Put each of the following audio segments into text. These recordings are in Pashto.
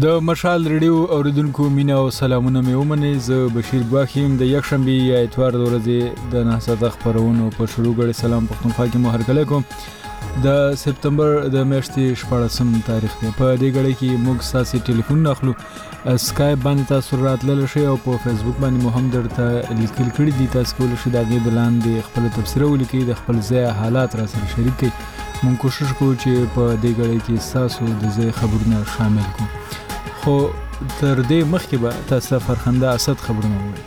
د مشال ریډیو اوریدونکو مینا او سلامونه مې ومنئ. زه بشیر ګواخیم د یکشنبې یا اتوار د ورځې د 9 خبرونو په شروع غړي سلام پښتونخوا کې مو هرکلی کوم. د سپتمبر د میاشتې 14 تاریخ دی. په دې غړي کې موږ ساسي ټلیفون اخلو. اسکایپ باندې تاسو راتلل شئ او په فیسبوک باندې مو هم درته لیکل کړي دي. تاسو کولای شئ دا غي دلاندې خپل تبصره ولیکئ، د خپل ځای حالات را سره شریک کړئ. مونږ کوشش کوو چې په دې غړي کې تاسو د ځای خبرونه شامل کړو. خو تر دې مخکې به تاسو فرخنده اسد خبرونه وایي.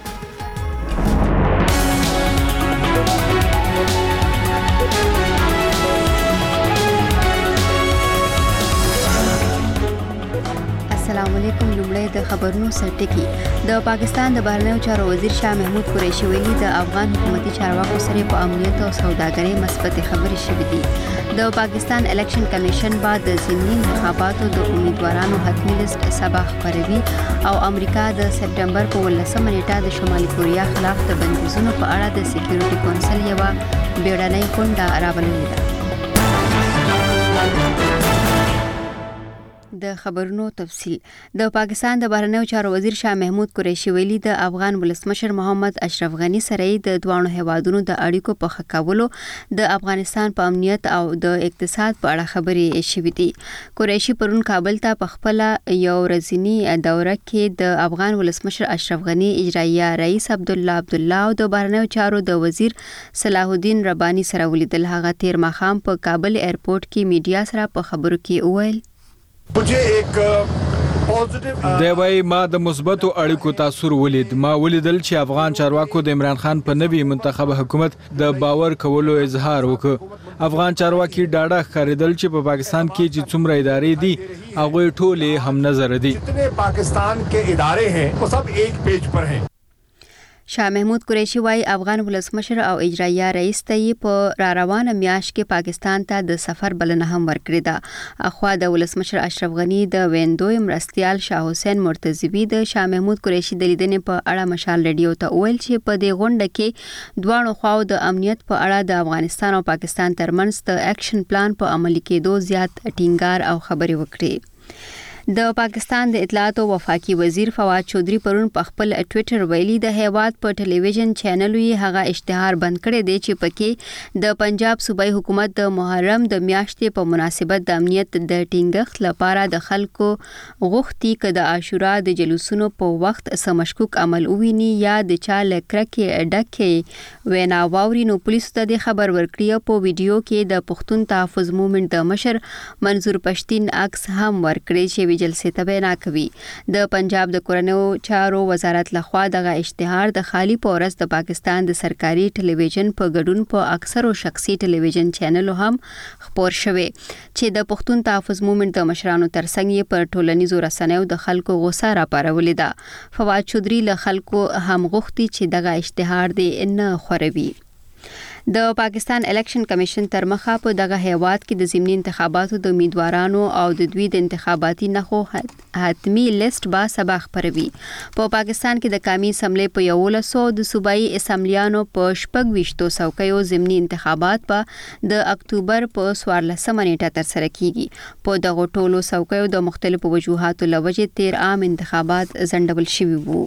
السلام علیکم. لومړی د خبرونو سرټکی. د پاکستان د بهرنیو چارو وزیر شاه محمود قریشي ویلي د افغان حکومتي چارواکو سره په امنیت او سوداګرۍ مثبت خبرې شوې دي. د پاکستان الیکشن کمیشن بعد د ضمني انتخاباتو د امیدوارانو حتمی لیست سبا خبروي او امریکا د سپټمبر په 18 نیټه د شمالي کوریا خلاف د بندیزونو په اړه د سکیورټي کونسل یو بیړنۍ غونډه راوړلې ده. د خبرونو تفصیل. د پاکستان د بهرنیو چارو وزیر شاه محمود قریشي ویلي د افغان ولسمشر محمد اشرف غنی سره د دوانو هیوادونو د اړیکو په ښه کولو د افغانستان په امنیت او د اقتصاد په اړه خبرې شوې دي. قریشي پرون کابل ته په خپل یو ورځنی دوره کې د افغان ولسمشر اشرف غنی، اجرائیه رئیس عبدالله او د بهرنیو چارو د وزیر صلاح الدین ربانی سره ولیدل. هغه تیر ماښام په کابل ایرپورټ کې میډیا سره په خبرو کې وویل دی وای ما د مثبتو اړیکو تاثیر ولید. ما ولیدل چې افغان چارواکو د عمران خان په نوي منتخب حکومت د باور کولو اظهار وکړ. افغان چارواکي ډاډه ښکارېدل چې په پاکستان کې چې څومره ادارې دي هغه ټولې هم نظر دي. جتنے پاکستان کے ادارے ہیں وہ سب ایک پیج پر ہیں. شاه محمود قریشي وايي افغان ولسمشر او اجرائیه رئیس ته په روانه میاشت کې پاکستان ته د سفر بلنه هم ورکړې ده. اخوا د ولسمشر اشرف غنی د ویندوی مرستیال شاه حسین مرتضوی د شاه محمود قریشي د لیدنې په اړه مشال ریډیو ته ویل چې په دې غونډه کې دوانو خواو د امنیت په اړه د افغانستان او پاکستان ترمنځ د اکشن پلان په عملي کېدو زیات ټینګار او خبرې وکړي. د پاکستان د اطلاعات او وفاقي وزیر فواد چودھری پرون په خپل ټوئیټر ویلي د هیواد په ټلویزیون چینل یې هغه اشتهار بند کړی دی چې پکې د پنجاب صوبایي حکومت د محرم د میاشتې په مناسبت د امنیت د ټینګښت لپاره د خلکو غوښتي ک د عاشورا د جلوسونو په وخت سمشکوک عمل وویني یا د چا لکرکه ډکه وینا واوري نو پولیسو ته د خبر ورکړي. په ویډیو کې د پښتون تحفظ موومېنټ د مشر منظور پښتین عکس هم ورکړي چې جلسې ته بیان کوي. د پنجاب د کورنیو چارو وزارت لخوا دغه اشتهار د خالی پورس د پاکستان د سرکاري ټلویزیون په ګډون په اکثرو شخصي ټلویزیون چینلو هم خبر شوی چې د پښتون تحفظ موومېنټ د مشرانو ترڅنګ یې پر ټولنیزو رسنیو د خلکو غوسه راپارولې ده. فواد چودھری له خلکو هم غوښتي چې دغه اشتهار دې نه خوروي. د پاکستان الیکشن کمیشن تر مخه په دغه هیواد کې د ضمني انتخاباتو د امیدوارانو او د دوی د انتخاباتي نخو حتمی لیست با سبا خبروي. په پاکستان کې د قومي اسمبلی په 1100 د صوبایي اسمبلیانو په 26 څوکیو ضمني انتخابات په د اکتوبر په 14 نیټه ترسره کیږي. په دغه ټولو څوکیو د مختلفو وجوهاتو لوجې 13 عام انتخابات ځنډول شوي وو.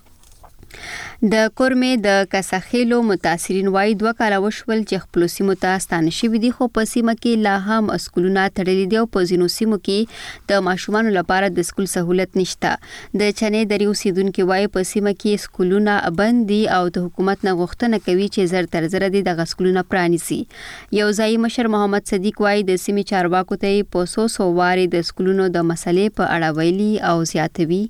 د کورمې د کسخېلو متاثرین وايي 2 کاله وشول چې خپل سیمو ته ستانه شوي دي، خو په سیمه کې لا هم اسکولونه تړلي دي او په ځینو سیمو کې د ماشومانو لپاره د سکول سہولت نشته. د چنې درې اوسیدونکو وايي په سیمه کې سکولونه بند دي او د حکومت نه غوښتنه کوي چې زر تر زر دي د سکولونه پرانیسي. یو ځای مشر محمد صدیق وايي د سیمې چارواکو ته په 100 واري د سکولونو د مسلې په اړه ویلي او زیاتوي.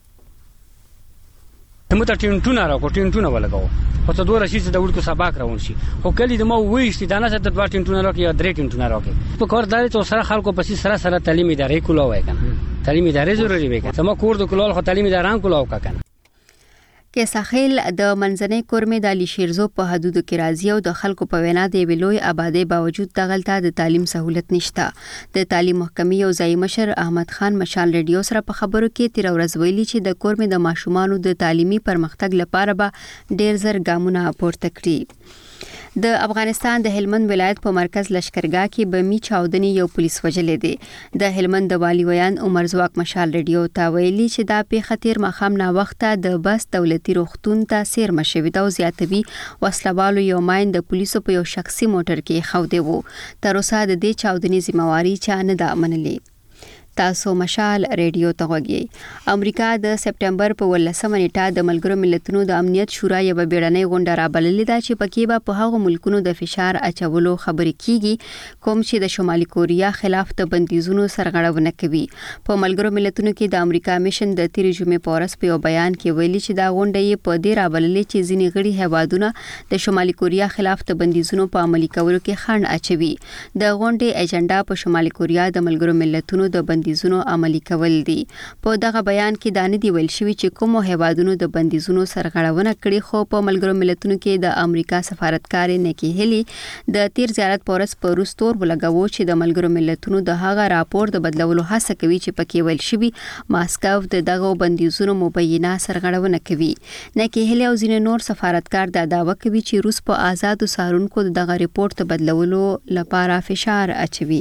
موږ ته ټینټونه ولګاو خو ته دوه رشید د وړکو سباق راون شي خو کلی د ما وېشتي دا نه ست دوه ټینټونه راکې یا درې ټینټونه راکې په کار دالې ته سره خلکو پسې سره تعلیم ادارې کولاو کنه تعلیم ادارې ضروري وي کنه ما کور د کولال خو تعلیم اداران کولاو کنه. کسخېل د منځنۍ کورمې د علي شیرزو په حدودو کې راځي او د خلکو په وینا د ویلوي آبادی باوجود دغلته د تعلیم سہولت نشته. د تعلیم محکمې یو ځای مشر احمد خان مشال ریډیو سره په خبرو کې تیر ورځ ویلي چې د کورمې د ماشومانو د تعلیمي پرمختګ لپاره به ډیر زر ګامونه پورته کړي. د افغانستان د هلمند ولایت په مرکز لشکرګاه کې بمي چاودنې یو پولیس وژلې دي. د هلمند د والي ویان عمر زواک مشال رادیو ته ویلي چې دا پیښه تیر ماښام نا وخته د بس دولتي روغتون ته سیر مشوي دا زیاتوي وسلوالو یو ماین د پولیسو په یو شخصي موټر کې خوده وو. تر اوسه د دې چاودنې ذمہواری چا نه ده منلې. تاسو مشال رادیو ته غوږی. امریکا د سپټمبر په 18 نیټه د ملګرو ملتونو د امنیت شورا یو بیړنۍ غونډه رابللې ده چې پکې به په هغو ملکونو د فشار اچولو خبرې کیږي کوم چې د شمالي کوریا خلاف د بندیزونو سرغړونه کوي. په ملګرو ملتونو کې د امریکا میشن د تیری جمعې په ورځ په یو بیان کې ویلي چې دا غونډه یې په دې رابللې چې ځینې غړي هیوادونه د شمالي کوریا خلاف د بندیزونو په عملي کولو کې خنډ اچوي. د غونډې ایجنډا په شمالي کوریا د ملګرو ملتونو د بندیزونو عملي کول دي. په دغه بیان کې دا نه دی ویل شوی چې کوم هیوادونو د بندیزونو سرغړونه کړې خو په ملګرو ملتونو کې د امریکا سفارتکار نیکی هیلی د تیر زیارت په ورځ په روس تور ولګاوه چې د ملګرو ملتونو د هغه راپور د بدلولو هڅه کوي چې پکې ویل شوی ماسکو د دغه بندیزونو مبینه سرغړونه کوي. نیکی هیلی او ځینې نور سفارتکار دا دعوه کوي چې روس په آزادو څارونکو دغه ریپورت ته بدلولو لپاره فشار اچوي.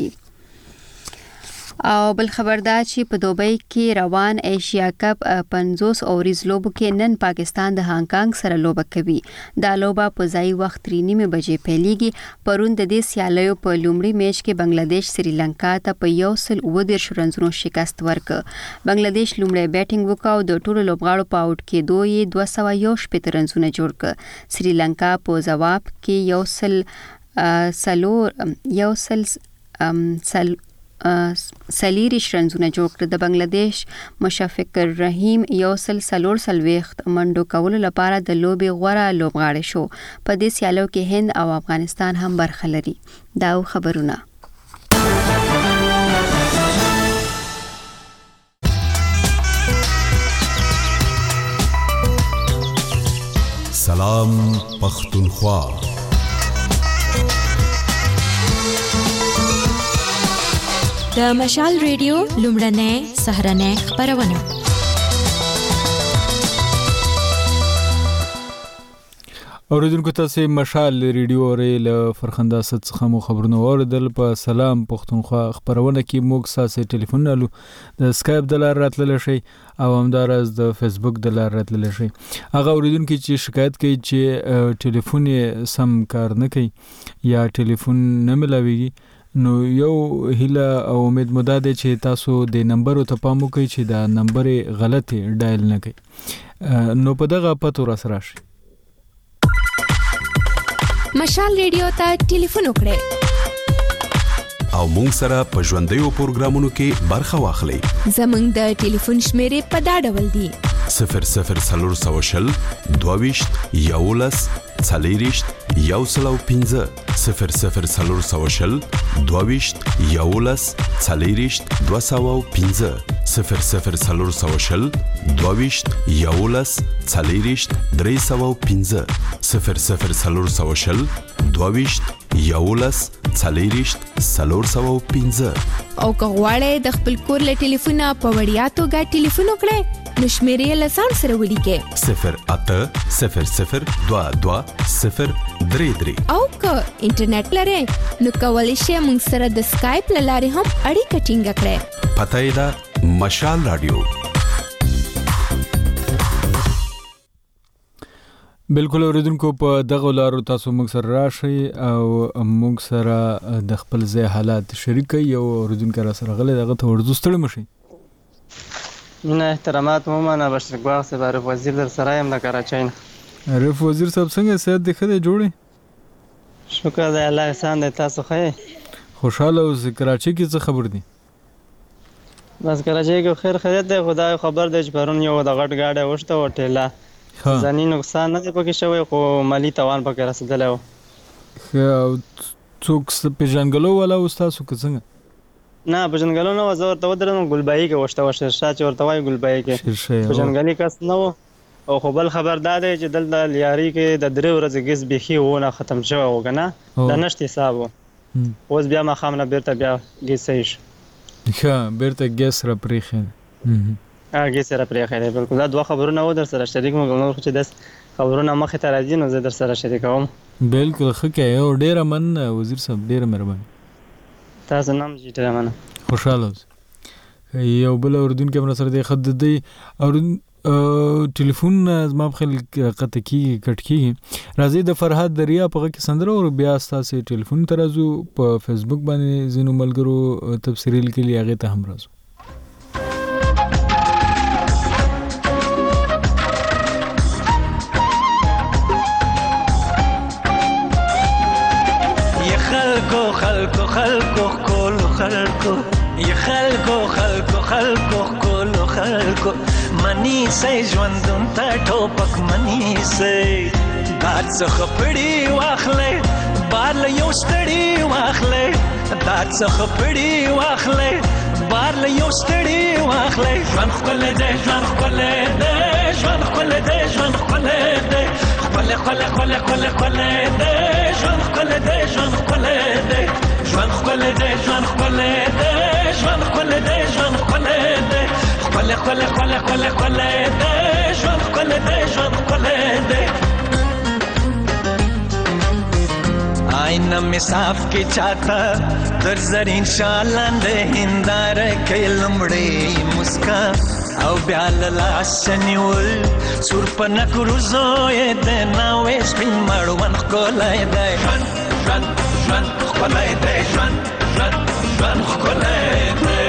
او بل خبر دا چې په دوبۍ کې روان ایشیا کپ 50 اوریز لوبو کې نن پاکستان د هانګ کانګ سره لوبه کوي. دا لوبه په ځای وخت 3:30 بجې پیلېږي. پرون د دې سیالیو په لومړي میچ کې بنگلاديش سریلانکا ته په 119 رنونو شکست ورکړ. بنگلاديش لومړی بیټینګ وکاو د ټولو لوبغاړو په اوټ کې 221 رنونه جوړ کړ. سریلانکا په جواب کې سلیریش رنزونه جوړ کړ. د بنگلاديش مشفق رحیم یو سلور سلويخت منډو کولو لپاره د لوبي غوړه لوبغاړی شو. په دې سیالو کې هند او افغانستان هم برخه لري. دا خبرونه. سلام پختونخوا. د مشال ریډیو لومړنۍ سهرنۍ خبرونه. اوریدونکو تاسو مشال ریډیو ریل فرخنده څخه مو خبرونه اوریدل. په سلام پختونخوا خبرونه کې موږ ساسه ټلیفون نالو د اسکایپ د لار راتلل شي او همدارس د فیسبوک د لار راتلل شي. هغه اوریدونکو چې شکایت کوي چې ټلیفون یې سم کار نه کوي یا ټلیفون نه ملاويږي نو یو هیله او امید مده ده چې تاسو د نمبر ته پام وکړئ چې دا نمبر غلط ډایل نه کړئ نو په دغه پته را سره شي. مشال ریډیو ته ټلیفون وکړئ او مونږ سره په ژوندیو پروګرامونو کې برخه واخلئ. زمونږ د ټلیفون شمیرې په دا ډول دي: 00 22 11 40 105 00 22 11 40 205 00 22 11 40 305 00 22 11 40 305. او کغواړی د خپل کور له ټلیفونه په وړیا توګه ټلیفون وکړئ نو شمیرې له ځان سره ولیکئ 0800 22 033. او که انټرنیټ لرئ نو کولی شئ موږ سره د سکایپ له لارې هم اړیکه ټینګه کړئ. پته یې ده مشال رادیو. بالکل اوریدونکو په دغه لارو تاسو موږ سره راشئ او موږ سره د خپل ځای حالات شریک کړئ. او اوریدونکو را سره غلې دغه ته ورځو ستړي مشئ. مینه احترامات مومنه بشر ګواغ صاحب عارف وزیر در سره یم د کراچۍ نه. عارف وزیر صاحب څنګه صحت دې ښه دی جوړې؟ شکر دی الله احسان دی تاسو ښه خوشاله اوسئ. کراچۍ کې څه خبر دي؟ بس کراچۍ کې خیر خیریت دی. خدای خبر دی چې پرون یو د غټ گاډی وشته و ټیله ځاني نقصان نه دی پکې شوی خو مالی تاوان پکې رسېدلی و. څوک پېژنګلو والا و ستاسو که څنګه؟ نه پېژنګلو نه و. زه ورته ودرېدم ګلبایي کې وشته و شیرشاه چې ورته وایي ګلبایي کې پېژنګلي کس نه و. او خو بل خبر دا دی چې دلته لیاري کې د 3 ورځې ګیس بیخي ونه ختم شوی و که نه د نشت حساب و. اوس بیا ماښام نه بیرته بیا ګیس صحیح شو. ښه بیرته ګیس را پرېښی ګیس را پرېښی دی. بالکل دا 2 خبرونه و در سره شریک مو نور خو چې داس خبرونه مخې ته راځي نو زه در سره شریکوم. بالکل ښه کوي او ډېره مننه وزیر صاحب، ډېره مهرباني. تاسو نه هم ډېره مننه. خوشحاله اوسئ. یو بل اورېدونکی هم راسره دی، خط د دی ټلیفون زما په خیال قطع کېږي، کټ کېږي. راځئ د فرهاد دریا په غږ کې سندره او بیا ستاسې ټلیفون ته راځو. په فیسبوک باندې ځینو ملګرو تبصرې لیکلي، هغې ته هم راځو. خلکو خلکو کولو خلکو یا خلکو خلکو خلکو کولو خلکو منی سي ژوندون ته ټوپک منی سي دات څخه پړی واخلې بار له یو ستړي واخلې دات څخه پړی واخلې بار له یو ستړي واخلې ژوند خپل دې ژوند خپل دې ژوند خپل دې ژوند خپل دې خپل خپل خپل خپل خپل دې ژوند خپل دې ژوند خپل دې ژوند خپل دې ژوند خپل دې ژوند خپل دې ژوند خپل دې خپل خپل خپل خپل خپل دې ژوند خپل دې ژوند خپل دې آئینه می صاف کی چاہتا در زرین شالند هندار کې لمړې مسکا او بیا لاس نیول سور پنک روزوې د ناوې سپین مړون کولای دی ژوند ژوند ژوند کولای دی ژوند ژوند ژوند کولای دی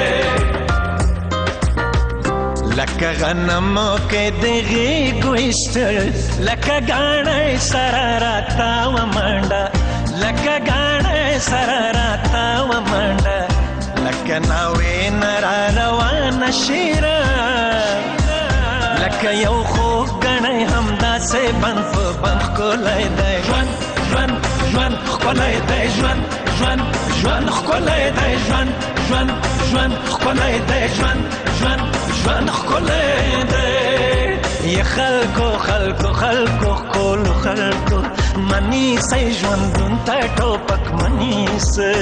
لکه غنم کې دغه ګوشتل لکه غاڼې سره راتا و منډه لکه غاڼې سره راتا و منډه لکه ناوې نرا روان شیرا لکه یو خو غاڼې همدا سه بنف بنف کولای دی ژوند ژوند ژوند کولای دی ژوند ژوند ژوند کولای دی ژوند ژوند ژوند کولای دی ژوند ژوند ژوند کولای دی یا خلکو خلکو خلکو کولو خلکو منی سي ژوندون ته ټوپک منی سي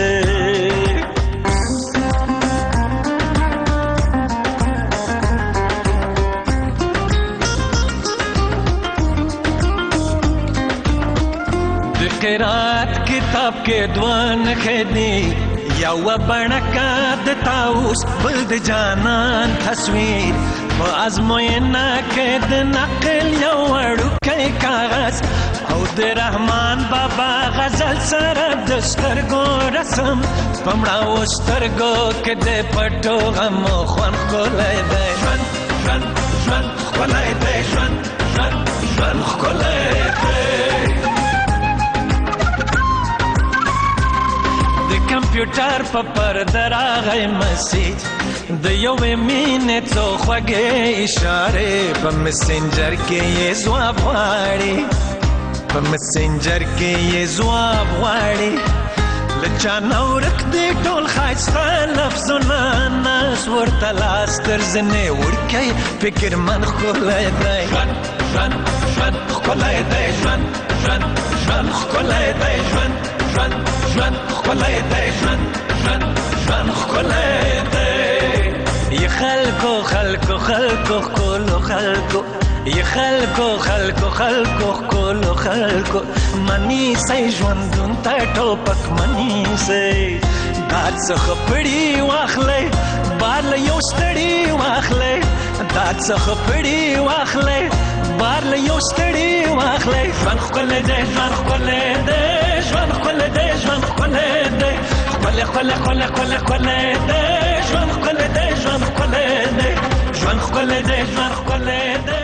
د قرات کتاب کې دوان خېدي یا و بڼکا د تاوس بل د جانان تصویر په ازموینه کې د نقل یو وړوکی کاغذ او د رحمان بابا غزل سره د سترګو رسم پمړاو سترګو کې د پټو غم خوان کولای دی ژوند ژوند ژوند کولای دی ژوند ژوند ژوند کولای دی کمپیوټر په پرده راغی مسیج د یوې مینې څو خوږې اشارې په مسنجر کې یې ځواب غواړي په مسنجر کې یې ځواب غواړي له چا نه ورک دی ټول ښایسته لفظونه ناس ورته لاس تر زنې وړکی فکرمند ښکلی دی ژوند ژوند ژوند ښکلی دی ژوند ژوند ژوند ښکلی دی ژوند ژوند ژوند ښکلی دی ژوند ژوند ژوند ښکلی دی یا خلکو خلکو خلکو ښکلو خلکو یا خلکو خلکو خلکو ښکلو خلکو منی سي ژوندون ته ټوپک منی سي داد څخه پړی واخلئ بار له یو ستړي واخلئ داد څخه پړی واخلئ بار له یو ستړي واخلئ ژوند ښکلی دی ژوند ښکلی دی ژوند ښکلی دی ژوند ښکلی دی ښکلی ښکلی ښکلی ښکلی ښکلی دی ژوند ښکلی دی ژوند ښکلی دی ژوند ښکلی دی ژوند ښکلی دی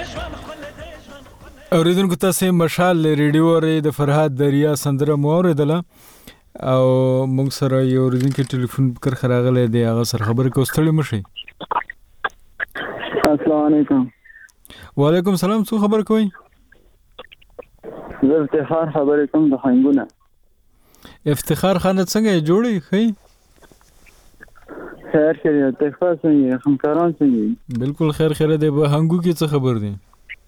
اوریدونکو تاسو مشال ریډیو اورئ د فرهاد دریا سندره مو اوریدله او موږ سره یو اوریدونکي ټلیفون کرښه راغلی دی، هغه سره خبرې کوو. ستړي مه شئ. السلام علیکم. وعلیکم السلام. څو خبر کوئ؟ زه افتخار خبرې کوم د خنګونه. افتخار خانه څنګه یې جوړی ښی؟ خیر خیریت. تخفا څنګه همکاران څنګه؟ بالکل خیر خیریت دی. به هنګو کې څه خبر دی؟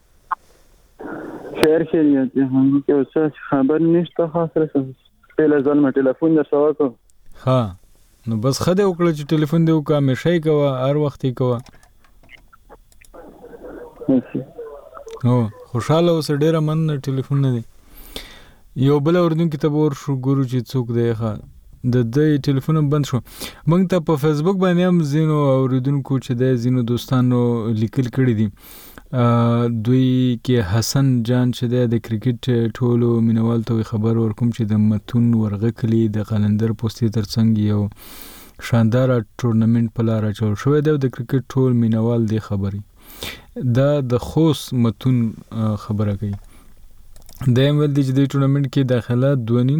خیر خیریت دی. هنګو کې اوس خبر نشته خاصه پهله ځل ما ټلیفون در سوا کو. ها نو بس خده وکړه چې ټلیفون دی وکړه، همیشه یې کوه، هر وخت یې کوه. هو خوشاله اوس ډیره من ټلیفون نه دی. یو بل اوردونکو ته ور شو ګورو چې څوک دی ښه د دې ټلیفون بند شو. موږ ته په فیسبوک باندې هم زینو اوریدونکو چې د زینو دوستانو لیکل کړي دي. دوی کې حسن جان چې د کرکټ ټولو مینوال ته خبر ورکوم چې د متون ورغه کلی د قلندر پوسټي ترڅنګ یو شاندار ټورنمنت په لار چول شوې ده. د کرکټ ټول مینوال دی خبري دا د خوست متون خبره کوي. د امل د دې ټورنمنت کې داخله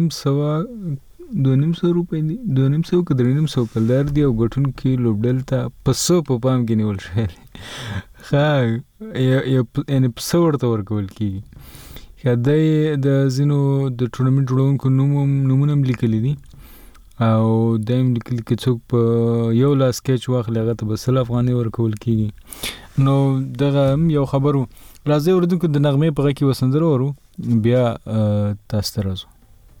2.5 روپۍ دي 2.5 که 3.5 کلدار دی او ګټون کې لوبډل ته پسو په پام کې نیول شوی ښه یعنې پسه ورته ورکول کېږي. ښه دی د ځینو د ټورنمنټ جوړونکو نومونه هم لیکلي دي او دا هم لیکلي که څوک په یو لاس کیچ واخلي هغه ته به 100 افغانۍ ورکول کېږي. نو دغه هم یو خبر و. راځئ اورېدونکو د نغمې په غږ کې وسندره ورو بیا تاسو ته راځو.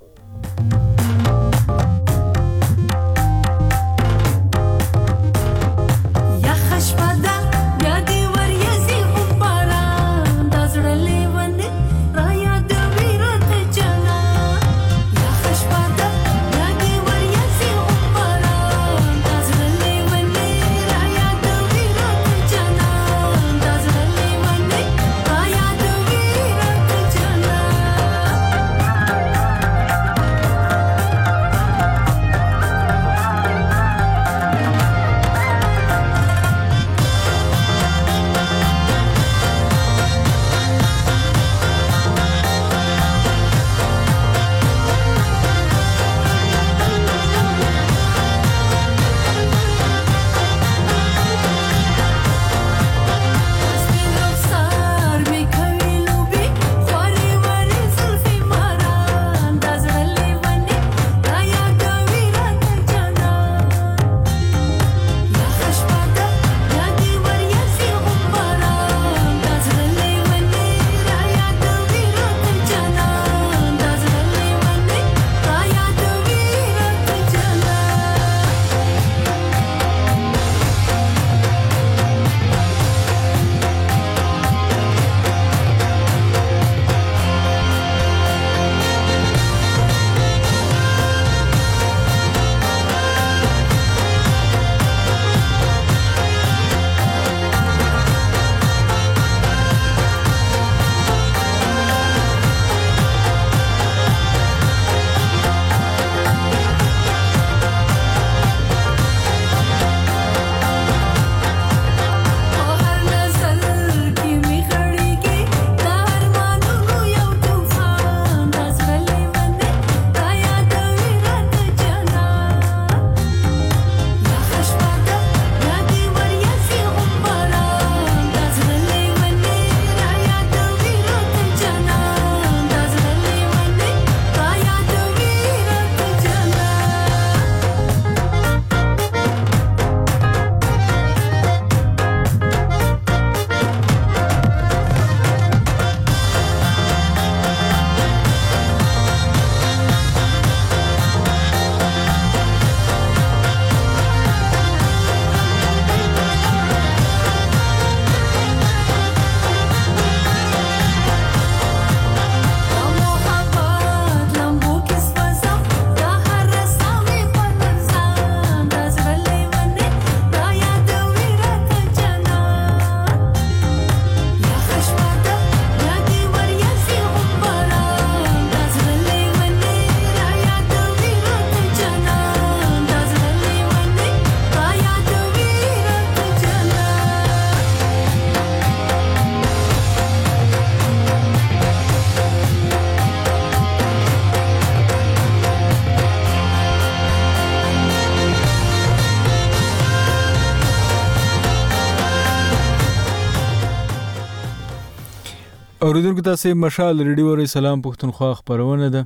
اوریدونکو تاسو مشال ریډیو ری سلام پښتونخوا خبرونه ده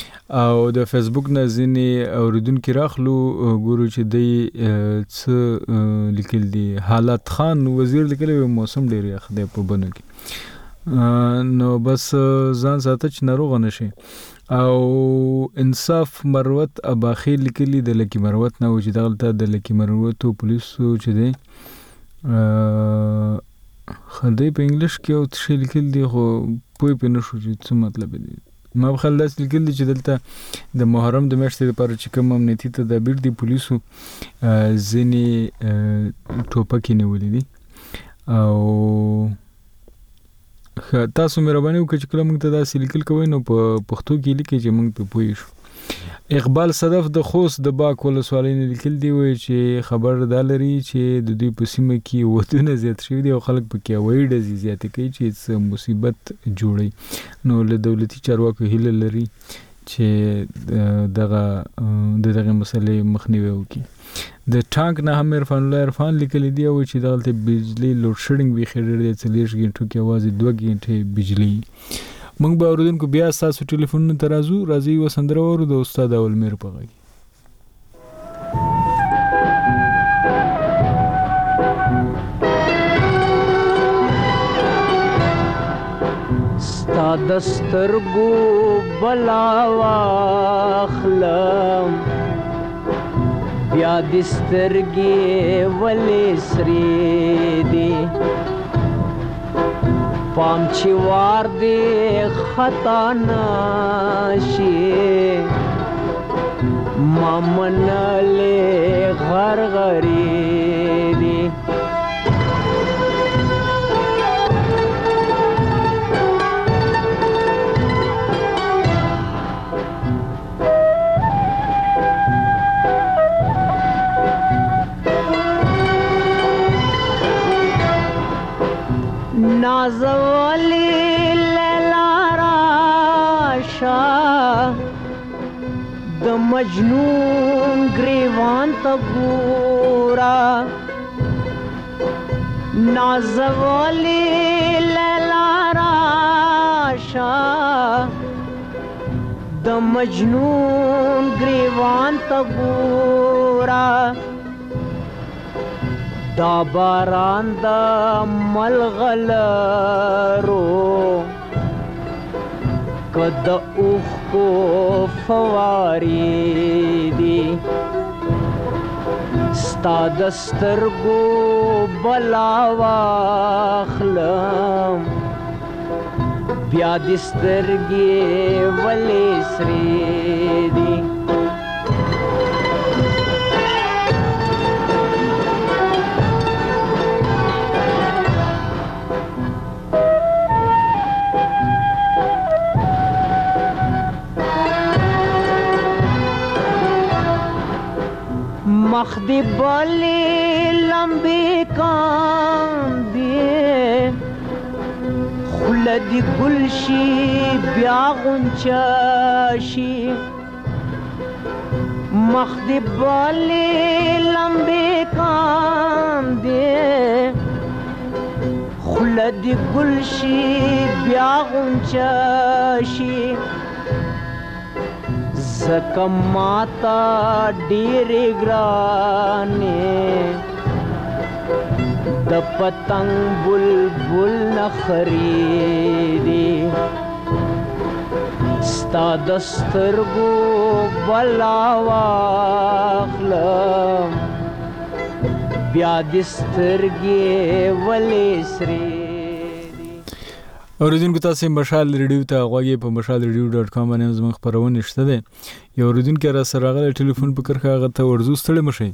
او د فیسبوک نه ځینې اوریدونکو راخلو ګورو چې د څه لیکل دي. حالات خان وزیر لیکلی موسم ډیر یخ دی په بنو کې نو بس ځان ساته چې ناروغ نشي. او انصاف مروت اباخی لیکلی د لکی مروت نه و چې دغلته د لکی مروت پولیسو چې دی خدای په انګلیش کې او څه لیکل دي خو پوه پې نه شو چې څه مطلب دی. ما په خیال داسې لیکل دي چې دلته د محرم د میاشتې لپاره چې کوم امنیتي تدابیر دي پولیسو ځینې ټوپکې نیولې دي او تاسو مهرباني وکړئ چې کله موږ ته داسې لیکل کوئ نو په پښتو کې لیکئ چې موږ پې پوه شو. اقبال صدف د خوست د باک ولسوالۍ نه لیکل دي وایي چې خبر دا لري چې د دوی په سیمه کې ودونه زیات شوي دي او خلک پکې هوایي ډزې زیاتې کوي چې څه مصیبت جوړوي. نو له دولتي چارواکو هیله لري چې دغه مسلې مخنیوی وکړي. د ټانک نه هم عرفان الله عرفان لیکلی دی او چې دغلته بجلی لوډ شیډینګ ویښې ډېر دی 40 غنټو کې یوازې 2 غنټې بجلی. موږ به اوریدونکو بیا ستاسو ټلیفونونو ته راځي یوه سندره واورو د استاد اولمیر په غږ. ستا د سترګو بلا واخلم بیا د سترګې ولې سرې دي پام چې وار دې خطا نشي ما منلې غرغرې دي نازولی لیلا راشا د مجنون گریوان تا گورا نازولی لیلا راشا د مجنون گریوان تا گورا دا باران دا ملغلرو کد اوخ کو فواری دی ستا دسترگو بلا واخلم بیا دسترگی ولی سری دی مخ دی بلی لمبی کاندی خلدی گلشی بیا غنچاشی مخ دی بلی لمبی کاندی خلدی گلشی بیا غنچاشی زکه ماتا ډېرې ګرانې د پتنګ بلبل نخرې دي ستا د سترګو بلا واخلم بیا د سترګې ولې سرې. اوریدونکو تاسو مشال ریډیو ته غواړئ په mashalradio.com باندې زموږ خبرونه شته ده. یو اوریدونکو را سره راغلی ټلیفون په کرخه هغه ته ورزو ستړي مشي.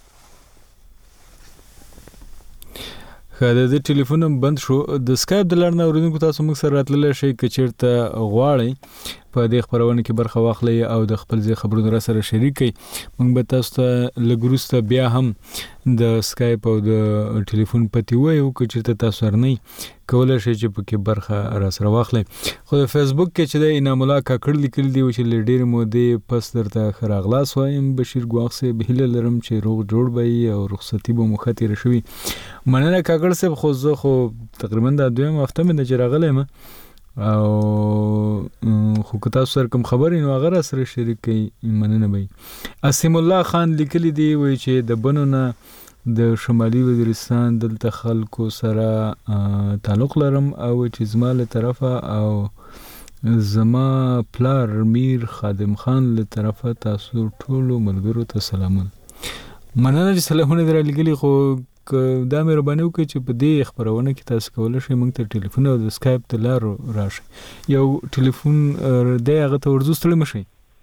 خاله د ټلیفون بند شو د اسکایپ د لړنه اوریدونکو تاسو موږ سره راتللی شئ که چیرته غواړئ په دې خبرونه کې برخه واخلئ او د خپل ځای خبرونه را سره شریک کړئ. موږ به تاسو ته لږ وروسته بیا هم د اسکایپ او د ټلیفون پتې ووایو که چیرته تاسو ارنئ کولی شئ چې پکې برخه را سره واخلئ. خو د فیسبوک کې چې د انعام الله کاکړ لیکلي دي چې له ډېرې مودې پس درته ښه راغلاست وایم بشیر ګواښ صاحب هیله لرم چې روغ جوړ به یې او رخصتي به مو ښه تېره شوي. مننه کاکړ صاحب خو زه خو تقریبا دا دویم هفته مې ده چې راغلی یم او خو که تاسو سره کوم خبرې نو هغه را سره شریک کړئ مننه به. اسیم الله خان لیکلي دي وایي چې د بنو نه د شمالي وزیرستان دلته خلکو سره تعلق لرم او چې زما له طرفه او زما پلار میر خادم خان له طرفه تاسو ټولو ملګرو ته سلامونه. مننه چې سلامونه در لګلي خو دا مهرباني وکړئ چې په دې خبرونه کې تاسو کولای شئ موږ ته ټلیفون او د اسکایپ ته لار راشي یو ټلیفون دی هغه ته ورځو ستړي مشئ.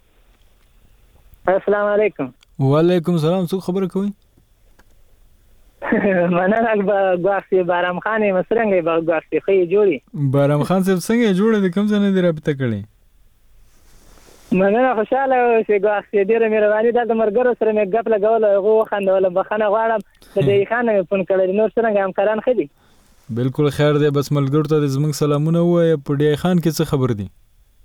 السلام علیکم. وعلیکم السلام. څوک خبره کوي؟ مننه ګواښي بارام خان مسرنګي ګواښي خې جوړي. بارام خان صاحب څنګه جوړه د کوم ځای نه دی رابطه کړی؟ مننه خوشاله چې ګواښي ډیره مهرباني ده. د مرګرو سره مې غپ لګول هغه وخندول بخنه غواړم د دې خان مې فون کړل نور څنګه همکاران خدي؟ بالکل خیر دی. بس ملګرو ته زموږ سلامونه وایي. په ډی خان کې څه خبر دي؟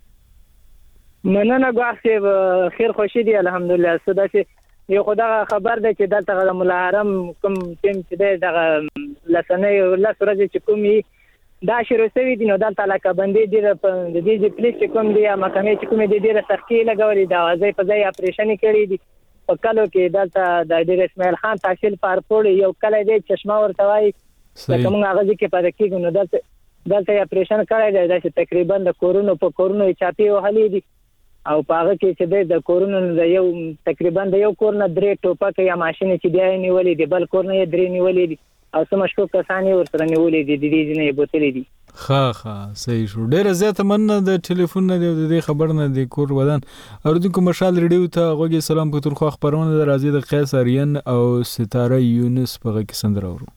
مننه ګواښي خیر خوشي دي الحمدلله. سودا چې یو خدای خبر دی چې دلته د مولا حرم کوم ټیم چې دغه لسنې الله سورج چې کومي دا شروع شوی دي نو دلته علاقه بندي دي د دې پولیس کوم دی محکمې چې کوم دي ډیره سختي لګولې دا ځای په ځای اپریشن کړی دي په کلو کې دلته د ډیر اسماعیل خان تحصیل پارپور یو کله دی چشمه ورته وای کوم هغه چې په دې کې نو دلته اپریشن کړی دی چې تقریبا د کورونو په کورونو چاپی وهلې دي او پاغه کې چې د کورونو د یو تقریبا د یو کور نه درې ټوپک یا ماشين چې دی نیولې دي بل کور نه درې نیولې دي او سم مشکوک کسان ورسره نیولې دي د دې نه بوتلې دي. ها صحیح شو. ډېر زیات مننه د ټلیفون نه د دې خبر نه د کور ودان اوردونکو مشال ریډیو ته غوږی سلام په تر خو خبرونه د راځي د قیس اریان او ستاره یونس په کې سندره ورو.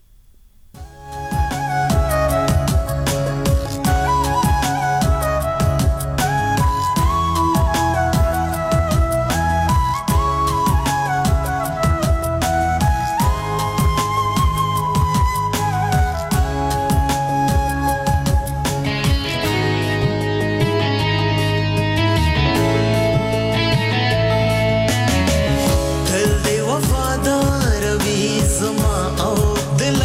دل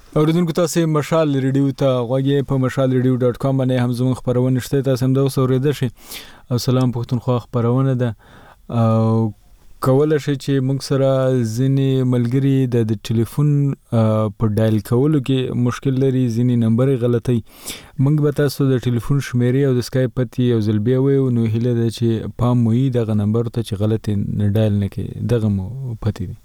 اوریدونکو تاسو مشال ریډیو ته غوږی په mashalradio.com باندې هم زموږ خبرونه شته تاسو هم دا اوریدل شي او سلام پښتونخوا خبرونه ده او کول شي چې موږ سره ځینی ملګری د ټلیفون په ډایل کولو کې مشکل لري ځینی نمبر غلطي موږ به تاسو د ټلیفون شمیرې او د اسکایپ پتی او زلبیا وو نو هله د چې پام وي دغه نمبر ته چې غلط ډایل نه کې دغه مو پتی دي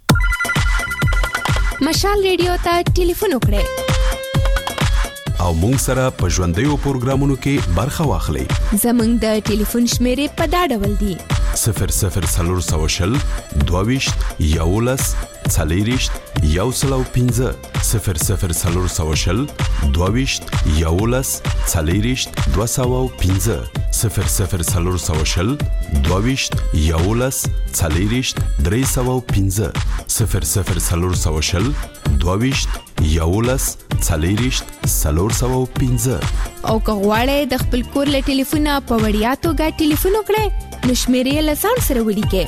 مشال ریډیو ته ټلیفون وکړئ او مونږ سره په ژوندیو پروګرامونو کې برخه واخلئ. زمونږ د ټلیفون شمیرې په دا ډول دي: 00420 22 11 40 115 00420 22 11 40 215 00420 22 11 40 315 00420 22 11 40 315 او که غواړئ د خپل کور له ټلیفونه په وړیا توګه ټلیفون وکړئ نو شمیرې له ځان سره ولیکئ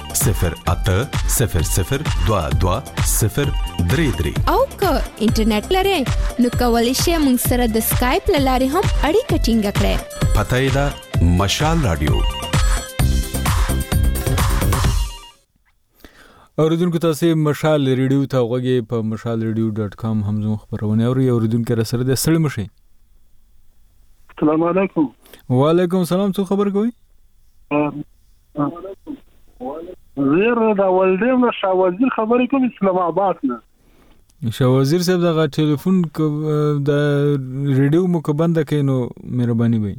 080022 او که انټرنیټ لرئ نو کولی شئ موږ سره د سکایپ له لارې هم اړیکه ټینګه کړئ. پته یې ده مشال رادیو. اوریدونکو تاسو مشال ریډیو ته غوږی په mashalradio.com هم زموږ خبرونه اوریدونکو سره د سړی مشي. السلام علیکم. وعلیکم السلام. څه خبر کوي؟ زیر دا ولدیم شاوزیر خبرې کوم اسلام آباد نه. شاوزیر صاحب دا ټلیفون د ریډیو مو کو بند کینو مهرباني وي.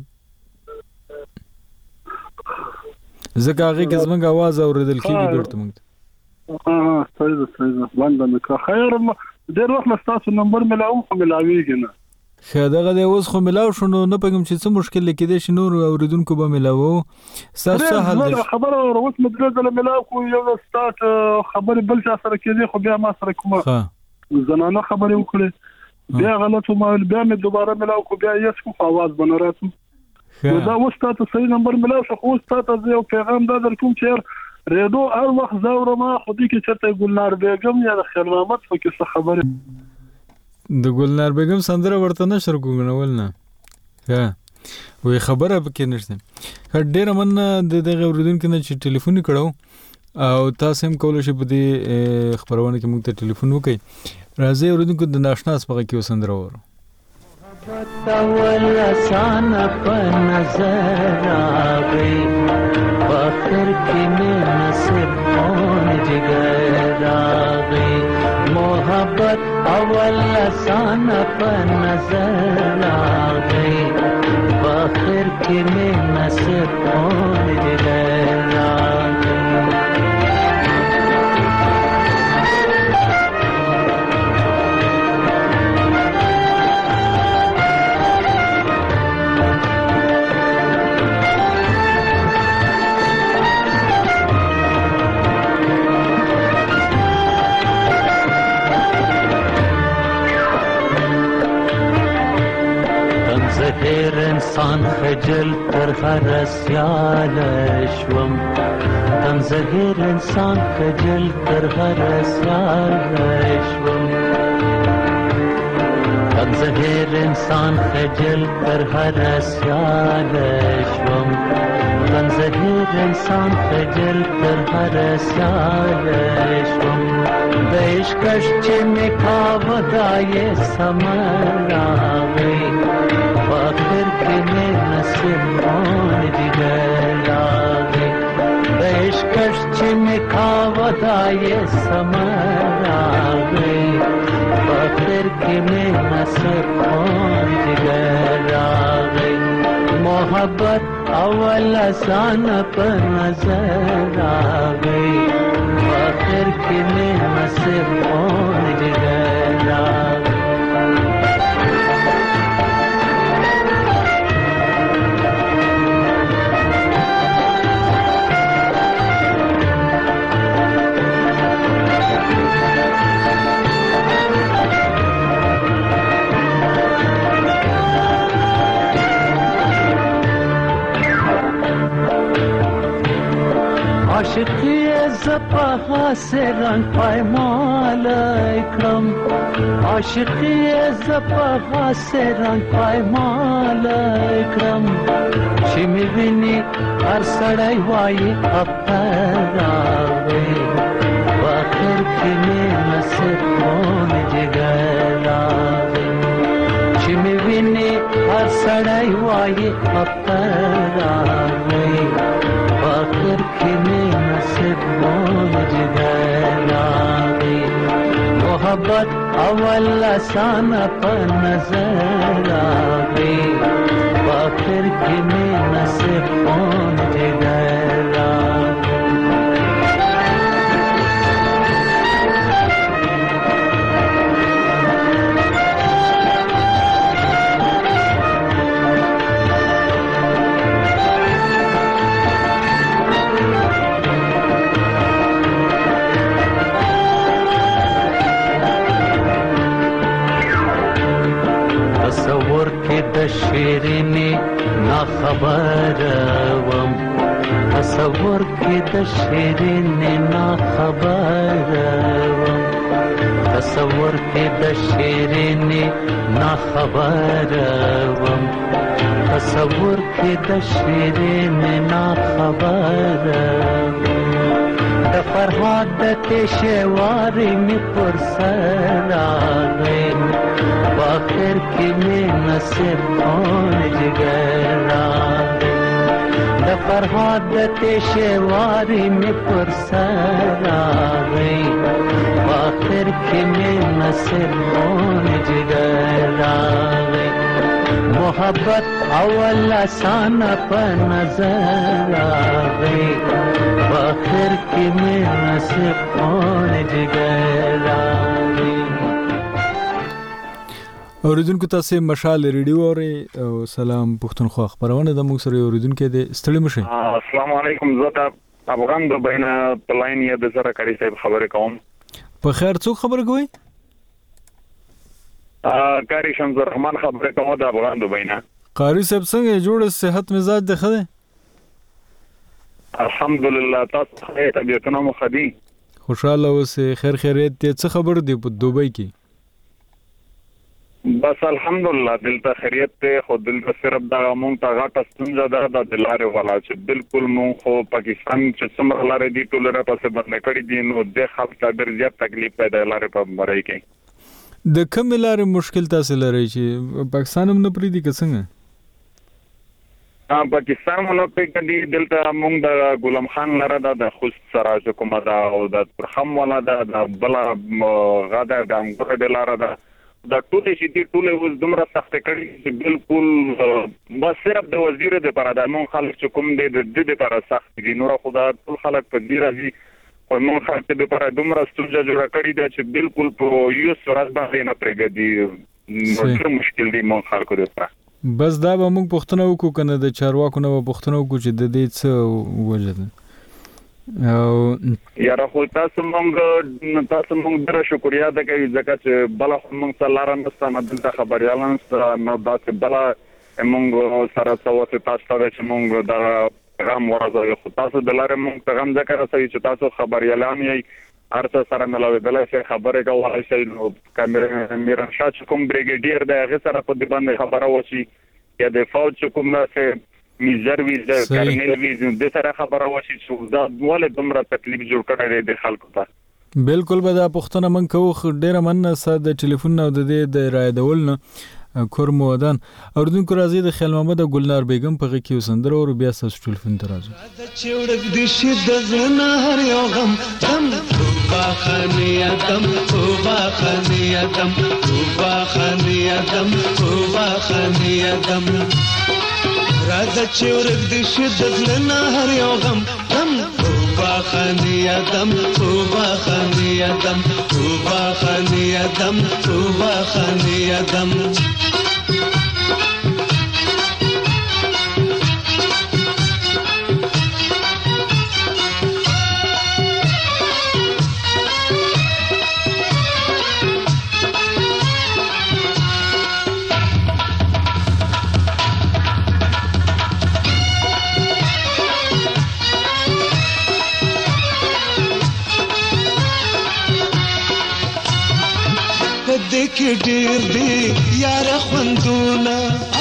زکه هغه کزمنګ आवाज اوریدل کیږي بیرته موږ. صحیح باندې مکه خیر ډیر وخت تاسو نمبر ملاویږي نه. خدای د اوس خو ملاو شنو نه پګم چې څه مشکل لیکې شي نور اوریدونکو به ملاو تاسو حل خبره وروت مدرسه ملاو کو یو سٹارټ خبره بل څه سره کېږي خو بیا ما سره کومه زنانه خبره وکړه بیا غلط ما بیا مې دوباره ملاو کو بیا یې څه आवाज بنراتو دا اوس تاسو صحیح نمبر ملاو شو خو تاسو یو پیغام دا درکوم چې ریډو هر وخت زوره ما خو دې کې چرته ګلنار بیگم یا خیر محمد خو کې څه خبره د ګلنار بیگم سندره ورته نشر کوګنول نه ها وې خبره پکې نشته ډېر من د دغه اوریدونکو نه چې ټلیفون کړو او تاسو هم کولای شئ په دې خبرونه کې موږ ته ټلیفون وکړئ راځي اوریدونکو د ناشنا اسپغه کې وسندره ورو تول آسان په نظر راغی فخر کې مې نصیب اون جګر راغی محبت اول آسان په نظر راغی فخر کې مې نصیب اون جګر راغی زهر انسان خجل تر هر سیال شوم تم زهر انسان خجل تر هر سیال شوم تم زهر انسان خجل تر هر سیال شوم تم زهر انسان خجل تر هر سیال شوم عشقش چې میکاو دای سمراوي فخر کې مې نصیب اون دیگر راغی عشقش چې میکاو دای سمراوي فخر کې مې نصیب اون دیگر راغی محبت اول آسان په نظر راغی فخر کې مې نصیب اون دیگر راغی عاشقی زپا سران پایمال کړم عاشقي زپا سران پایمال کړم چې مې ویني هر سړی وایي اپراوي واخر کې مې نصیب مون جګراوي چې مې ویني هر سړی وایي اپراوي واخر کې مې نصیب مون جګراوي محبت اول آسان په نظر راغی واخر کې مې نصیب مون جګراوي تصور کې د شیرینې نا خبر وم تصور کې د شیرینې نا خبر وم تصور کې د شیرینې نا خبر وم تصور کې د شیرینې نا خبر د فرهاد د تشوارې مې پر سر راغی واخر کې مې نصیب مون جګراوي د فرهاد د تشوارې مې پر سر راغی واخر کې مې نصیب مون جګراوي محبت اول آسان په نظر راغی واخر کې مې نصیب مون جګراوي اوریدونکو تاسو مشال ریډیو اوري او سلام پښتونخوا خبرونه د موږ سره اوریدونکو د ستړي مشه السلام علیکم زه افغان د بینه پلاین یا د سره کاری صاحب خبرې کوم په خیر څوک خبر کوي کاری شمس الرحمن خبرې کوم د افغان د بینه قاری صاحب څنګه جوړ صحت مزاج ده خده الحمدلله تاسو ته طبيعتونه مخدي خوشاله اوسه خیر خیریت ته خبر دی په دوبۍ کې بس الحمدلله دلته خیریت ته خو دلته صرف دا مونږ ته غاټه ستونزه ده د دلاره والا چې بالکل مونږ خو پاکستان چې څومره لارې دي ټول را پسې باندې کړی دي نو د خلک ته ډېر زیات تکلیف پیدا لارې په مړی کې د کوم لارې مشکل تاسو لري چې پاکستان هم نه پریدي څنګه پاکستان مونږ په کې دلته مونږ د غلام خان لاره د خوست سره کومه دا او د پرخم والا د بلا غاده د انګور د لاره ده دا ټول شي دي ټول اوس دومره سخت کړي چې بالکل بس صرف د وزیر د پر ادمون خلک چې کوم دي د دې لپاره سخت دي نور خدا ټول خلک په دې راځي او نور خلک د پر دومره ستونزه جوړ کړي دا چې بالکل په یو سرعت باندې نه پرېږدي نو مشکل دي مون خلکو لپاره بس دا به موږ پښتنو کو کنه د چارواکو نه پښتنو کو چې د دې څه وجه ده او یاره خو تاسو مونږ ډېر شکریا ده کوي ځکه چې بل مونږ سره لاره نشته مدته خبريالان سره نو دا چې بل مونږ سره څه تاسو ته چې مونږ دا پیغام ورزوي خو تاسو د لارې مونږ پیغام ذکر راځي چې تاسو خبريالان یې ارته سره ملوي بل څه خبره کوي شي نو کیمرا میرا شات کوم بریګیډیر د هغه سره په دې باندې خبره وشي یا د فوج کوم نه میزر ویز کارنل ویز د سره خبره وشي چې دا ولې دومره تکلیف جوړ کړی دی خلکو ته بالکل به دا پښتنه من کوو ډیره من ساده ټلیفون نو د دې د رای دولنه کور مودان اوردونکو راځي د خیال محمد ګلنار بیگم په کې وسندره او بیا تاسو ټلیفون ته راځو د چوړک د شد زنه هر یو غم تم توبه خنی ادم توبه خنی ادم توبه خنی ادم توبه خنی ادم راځه چوړک د شد زنه هر یو غم تم توبه خنی ادم توبه خنی ادم توبه خنی ادم توبه خنی ادم پدې کې ډېر دی یار خوندونه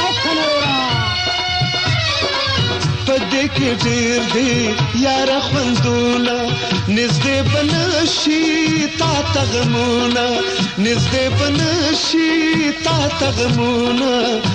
پدې کې ډېر دی یار خوندونه نږدې بنشي تا تغمونه نږدې بنشي تا تغمونه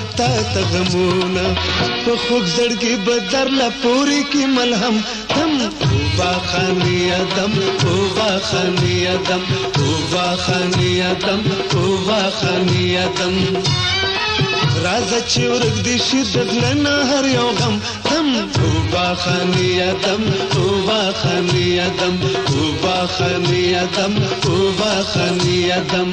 په خوب زړګي بدر لا پوری کې ملهم تم توبه خاني ادم توبه خاني ادم توبه خاني ادم توبه خاني ادم راز چې ورګ دي شي دغلنه هر یو غم تم توبه خاني ادم توبه خاني ادم توبه خاني ادم توبه خاني ادم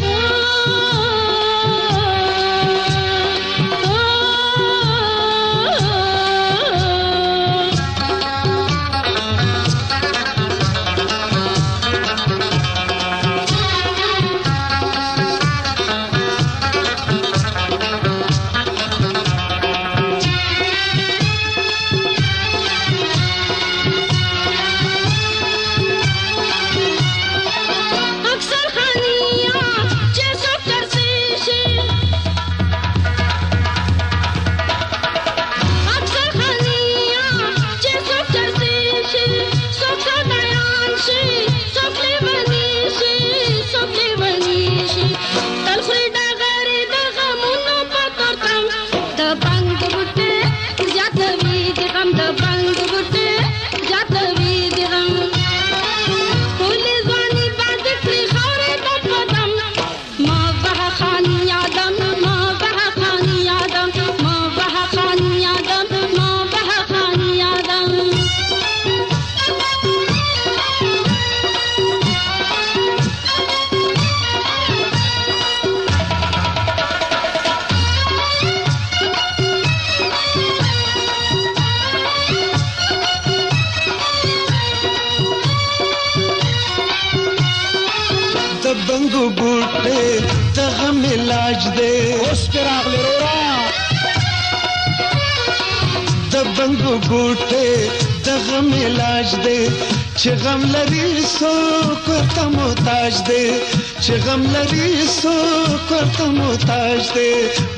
چې غم لري څوک ورته محتاج دی چې غم لري څوک ورته محتاج دی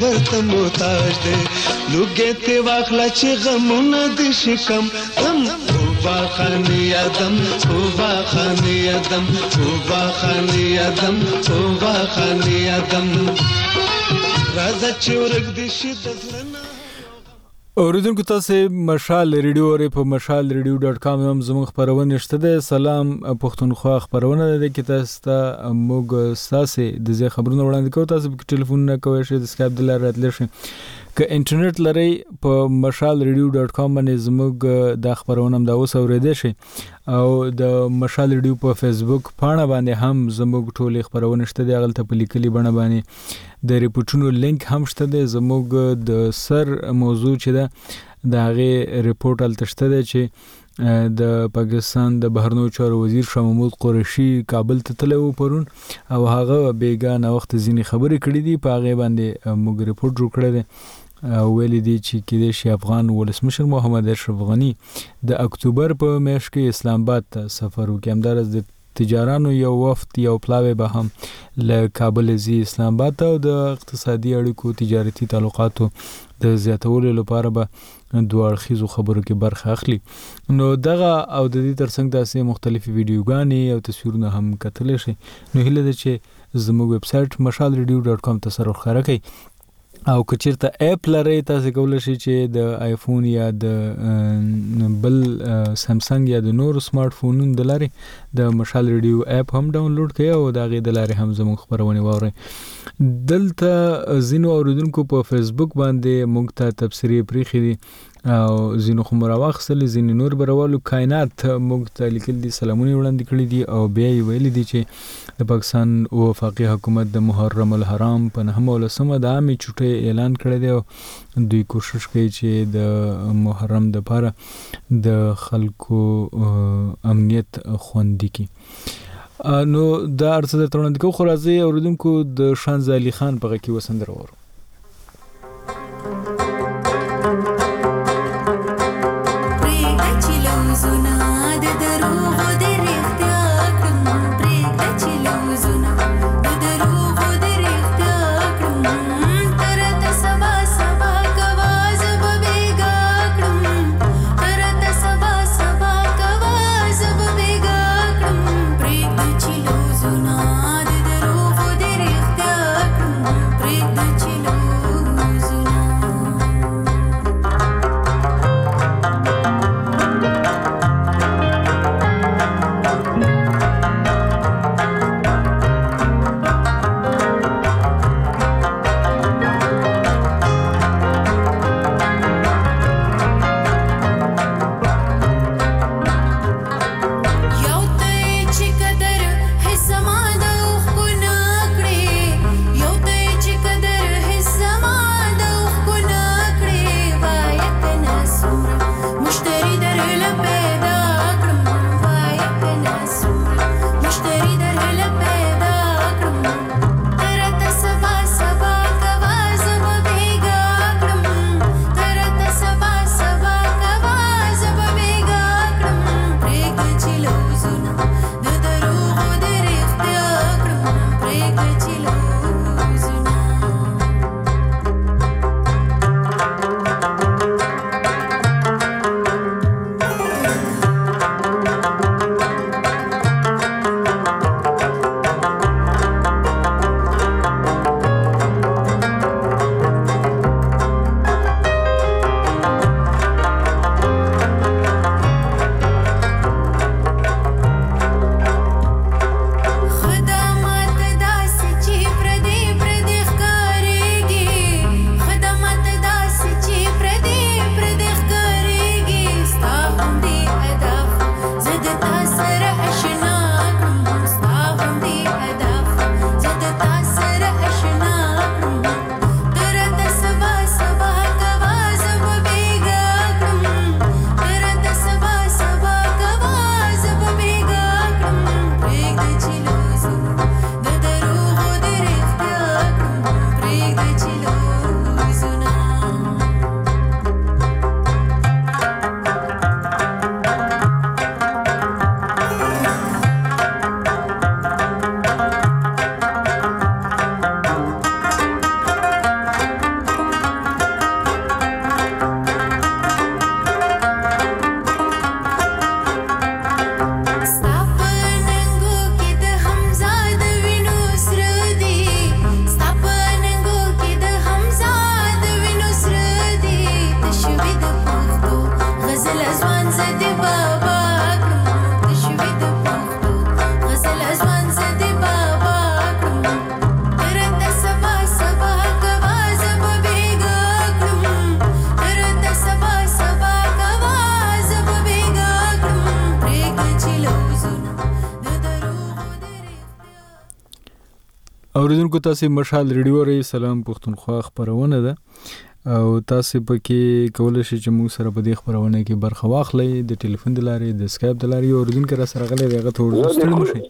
لوګې ته واخله چې غمونه دې شکم غم توبه خاني ادم توبه خاني ادم توبه خاني ادم توبه خاني ادم راځه چې ورګ دې شي دغلنه اوریدونکو تاسو مشال ریډیو اوري په mashalradio.com هم زموږ خبرونه شته ده سلام پښتونخوا خبرونه ده کې تاسو ته موږ ساسي د خبرونو وړاندې کوو تاسو په ټلیفون نه کوئ چې د سکایپ د لارې راتلی شي که انټرنیټ لري په mashalradio.com باندې زموږ د خبرونه هم دا اوس اوریدئ شي او د مشال ریډیو په فیسبوک پاڼه باندې هم زموږ ټولې خبرونه شته دي هغه ته په لیکلي بڼه باندې د ریپورتونو لینک هم شته دی زموږ د سر موضوع چې ده د هغې ریپورټ هلته شته دی چې د پاکستان د بهرنیو چارو وزیر شاه محمود قریشي کابل ته تللی و پرون او هغه بېګا ناوخته ځینې خبرې کړې دي په هغې باندې موږ ریپورټ جوړ کړی دی ویلي دي چې کېدای شي افغان ولسمشر محمد اشرف غني د اکتوبر په میاشت کې اسلام آباد ته سفر وکړي همداراز د تجارانو یو وفد یو پلاوی به هم له کابل ځي اسلام آباد ته او د اقتصادي اړیکو تجارتي تعلقاتو د زیاتولو لپاره به دوه اړخیزو خبرو کې برخه اخلي نو دغه او د دې ترڅنګ داسې مختلفې ویډیوګانې او تصویرونه هم کتلی شي نو هیله ده چې زموږ ویب سایټ mashalradio.com ته سره ښکاره کړئ او که چیرته اپ لرئ تاسو کولی شئ چې د آیفون یا د بل سامسنګ یا د نور سمارټ فونونو د لارې د مشال ریډیو اپ هم ډاونلوډ کړئ او د هغې د لارې هم زموږ خبرونې واورئ دلته ځینو اوریدونکو په فیسبوک باندې موږ ته تبصرې پرېښې دي او ځینو خو مو راواخیستلې ځینې نور به راوالو کائنات موږ ته لیکلي دي سلامونه یې وړاندې کړي دي او بیا یې ویلي دي چې د پاکستان وفاقي حکومت د محرم الحرام په 9 او 10 د عامې چوټۍ اعلان کړی دی او دوی کوشش کوي چې د محرم دپاره د خلکو امنیت خوندي کړي نو دا ارڅه درته وړاندې کوو خو راځئ اوریدونکو د شانزه علي خان په غږ کې وسندره واورو دروغ اوریدونکو تاسو مشال ریډیو ری سلام پښتونخوا خبرونه ده او تاسو پکې کولای شئ چې موږ سره په دې خبرونه کې برخه واخلئ د ټلیفون د لارې د اسکایپ د لارې اوریدونکو را سره غلې دغه ته ورسول مشي.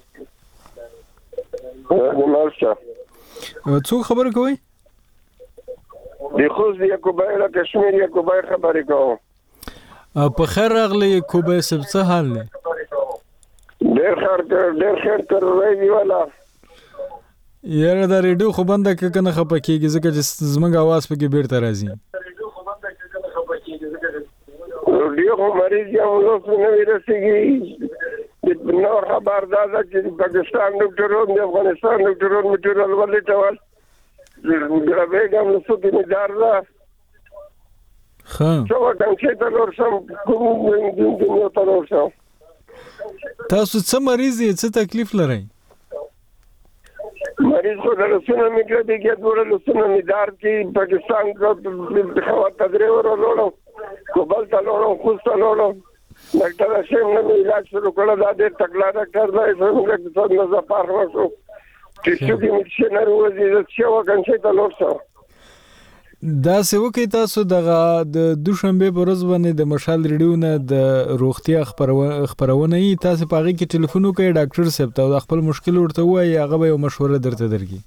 څو خبر کوي د خوځ یعقوبای له کشمیر یعقوبای خبرې کوم. په خیر راغلی یعقوبای سب څه حال دی؟ ډېر خیر تر وایي والا یاره دا ریډیو خو بنده که کنه خپه کېږي ځکه چې زموږ اواز پکې بیرته راځي. ریډیو خو مریض یم اوس نه ورسېږي نو خبر دا ده چې پاکستان ډاکټران د افغانستان ډاکټران مټرال ولټول ګرابېګم نو څه کې مدار ده ښه څو څنګه ته ورسم کوم دنیا ته ورسم. تاسو څه مریض یې څه تکلیف لرئ؟ مریض خو د لسونه میکروبي کې دوره لسونه میدار کې پاکستان کو خوا تدریو ورولم کوبل ته لولم خوست ته لولم ډاکټر شیم نه علاج شروع کړل دا ډېر تکلا ډاکټر دی څنګه څه نه زپار وشو چې څوک مشنر وځي چې وکړي ته لورسو. دا څه وکي تاسو د دوشنبه په ورځ باندې د مشال ریډیو نه د روغتیا خبرونه ای تاسو په هغه کې ټلیفون وکړئ ډاکټر صاحب ته خپل مشکل ورته وایي هغه به یو مشوره درته درکړي.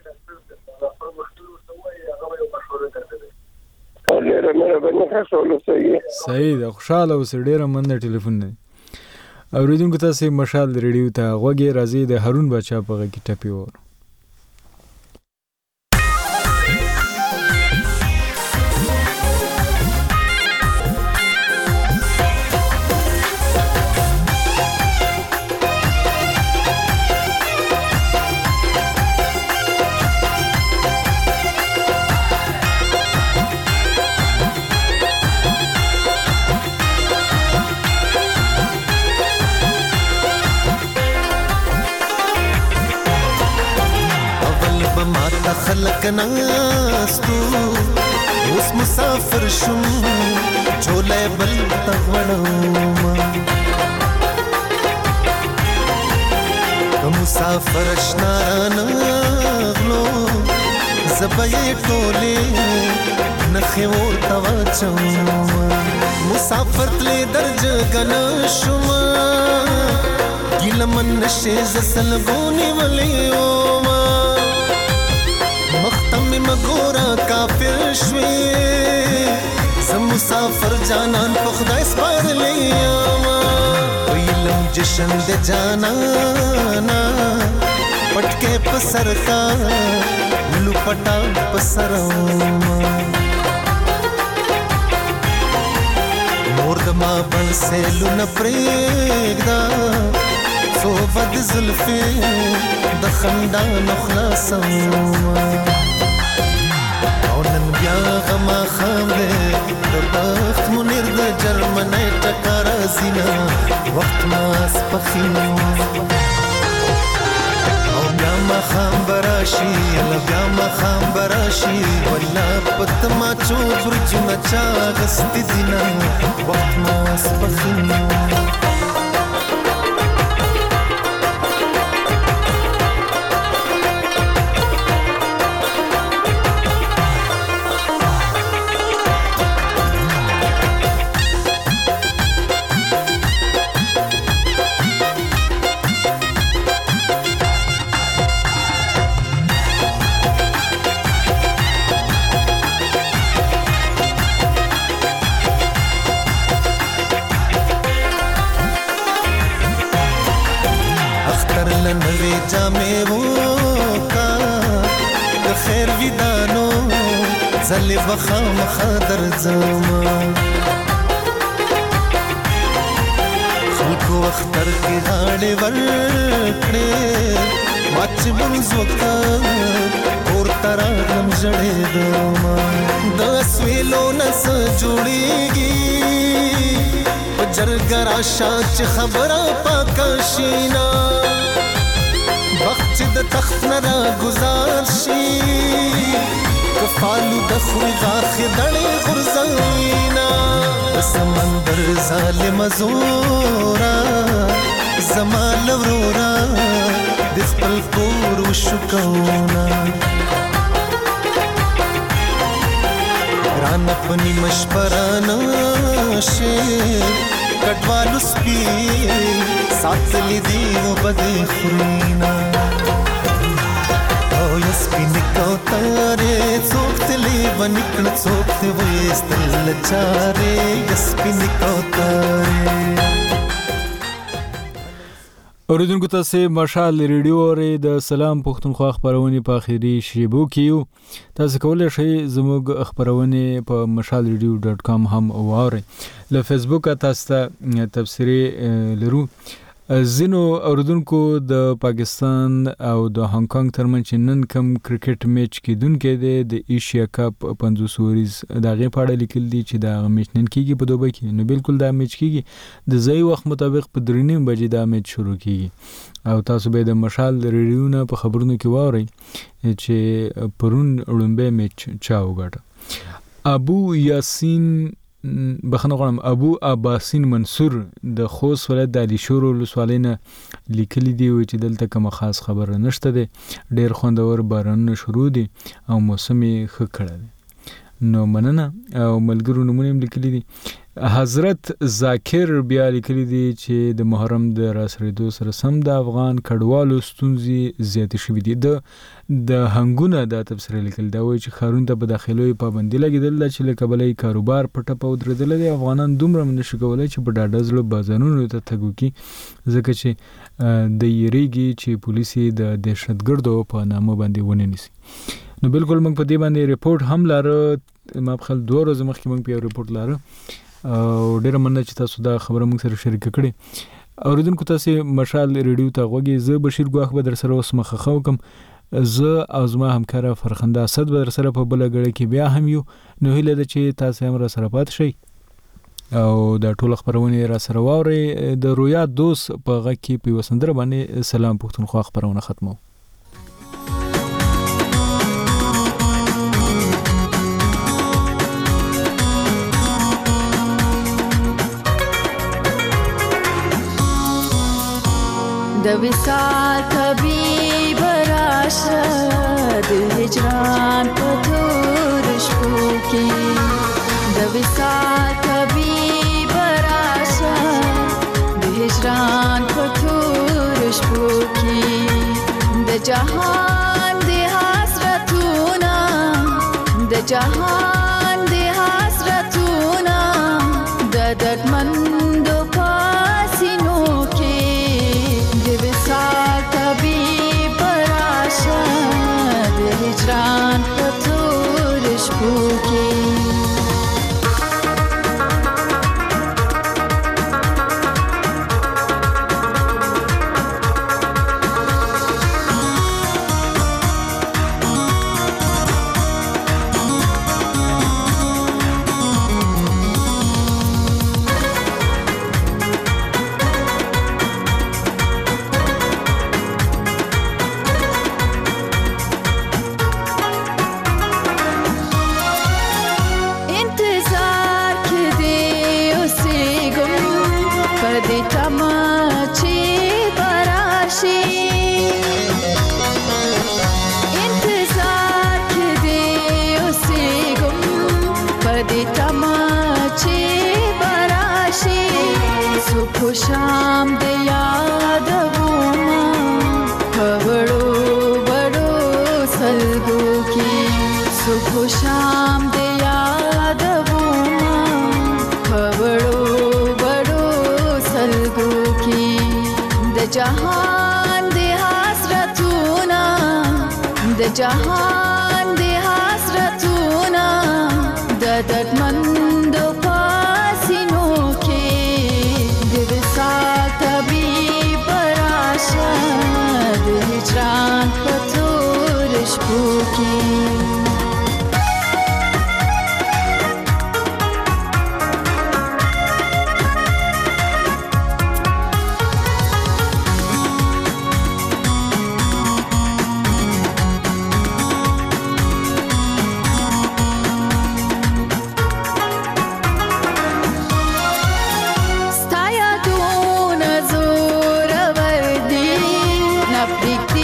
صحیح ده خوشاله اوسئ ډېره مننه ټلیفون نه اوریدونکو تاسو مشال ریډیو ته غوږی راځي د هارون بچا په غږ کې ټپي ور. خلق ناستو اوس مسافر شم چولې بل تغړم مسافر شنان غلو زبې ټولې نخو تواچم مسافر تلې درج غن شم ګلمن نشه زسل غونی ولیو مختم مګورا کافر شوي زم مسافر جانان په خدای سپارلې ما ویلم جشن د جانانا پټکه په سر کا لپټا په سر نور د ما بل سے لون پرېږدا سو بد زلفي د خندان خلاصم او نن بیا غما خام د بخت منیر د جرمنۍ ټکر زینا وخت ما سپخین او بیا ما خام براشي لا بیا ما خام براشي ولا پت ما چو برجنا چا غست دینا وخت ما سپخین زلی بخام خادر زما خلکو اختر کی غاړې ورکړې ماچ منځوکا اور ترانم جړې دما د سویلو نس جوړيږي پجرګرا شاچ خبره پاکشینا وخت د تخت نه گزار شي کفالو د خورغا خدړې غرزینا سمندر ظالم زورا زمال ورورا د خپل کور شکونا رانا پنی مشپرانا شیر کټوالو سپی ساتلی دی و بده خرینا او یسپین کوتاره څوکتلی ونکړ څوکته وېستل چاره یسپین کوتاره. اوریدونکو تاسو مشال ریډیو اورئ د سلام پښتونخوا خبرونه په اخیری شیبو کې یو. تاسو کولای شئ زموږ خبرونه په mashalradio.com هم واورئ. له فیسبوک تاسو ته تبصرې لرو. زینو اوریدونکو د پاکستان او د هانګ کانګ ترمنځ نن کم کرکټ میچ کېدونکې دی د ایشیا کپ 50 وریز دغه پاړه لیکل دي چې دا میچ نن کیږي په دوبه کې. نو بالکل دا میچ کیږي د ځای وخت مطابق په 3:30 بجې دا میچ شروع کیږي او تاسو به د مشال ریډیو نه په خبرونو کې واورئ چې پرون وړاندې میچ چا وګټه. ابو عباسین منصور د خوست ولایت د علي شور ولسوالۍ لیکلي دی چې دلته کوم خاص خبره نشته ده، ډیر خوندور بارانونه شروع دي او موسم یې ښه کړی دی. نو مننه. او ملګرو نمونه هم لیکلي دي. حضرت ذاکر بیا لیکلي دي چې د محرم د راسرېدو سره سم د افغان کډوالو ستونزې زیاتې شوې دي. د هنګونه د تفسیر لیکل دا وایي چې ښارونو ته په داخلوي پابندي لګېدل چې له کبله یې کاروبار په ټپه ودرېدلی دی. افغانان دومره نشي کولی چې په ډاډه زړه بازارونو ته تګ وکړي ځکه چې د یریږي چې پولیس یې د دهشتګردو په نامه باندې ونه نیسي. نو بالکل موږ په دې باندې ریپورت هم لاره ما په خل 2 ورځې مخکې موږ په ریپورت لاره او ډیره مننه چې تاسو دا خبره موږ سره شریک کړې. اوریدونکو تاسو مشال ریډیو ته غوږی. زه بشیر ګواخ به در سره اوس مخه کوم. زه او زما همکار فرخنده اسد به در سره په بل غړي کې بیا هم یو. نو هیله ده چې تاسو هم را سره پات شئ او دا ټول خبرونه را سره واورئ. د رویا دوست په غږ کې په وسندره باندې سلام پښتونخوا خبرونه ختمو. د وصال طبيب راشه د هجران په تور شپو کې د وصال طبيب راشه د هجران په تور شپو کې د جهان د حسرتونه د جهان د حسرتونه د دردمندو پاسینو کې طبيب راشه د هجران په تور شپو کې شام د یادوما خبرو بڑو سلګو کې صبح شام د یادوما خبرو بڑو سلګو کې د جهان د حسرتونه د جهان د حسرتونه د دردمندو پاسینو کې طبيب راشه د هجران په تور شپو کې Big